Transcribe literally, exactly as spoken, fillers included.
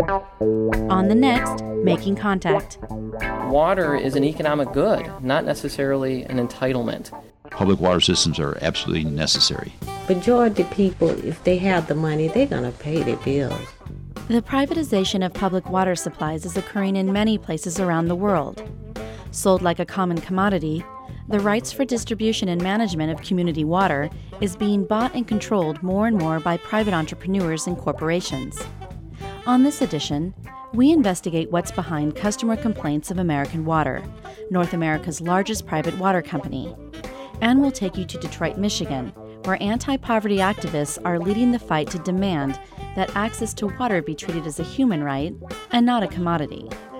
On the next, Making Contact. Water is an economic good, not necessarily an entitlement. Public water systems are absolutely necessary. Majority of people, if they have the money, they're going to pay their bills. The privatization of public water supplies is occurring in many places around the world. Sold like a common commodity, the rights for distribution and management of community water is being bought and controlled more and more by private entrepreneurs and corporations. On this edition, we investigate what's behind customer complaints of American Water, North America's largest private water company. And we'll take you to Detroit, Michigan, where anti-poverty activists are leading the fight to demand that access to water be treated as a human right and not a commodity.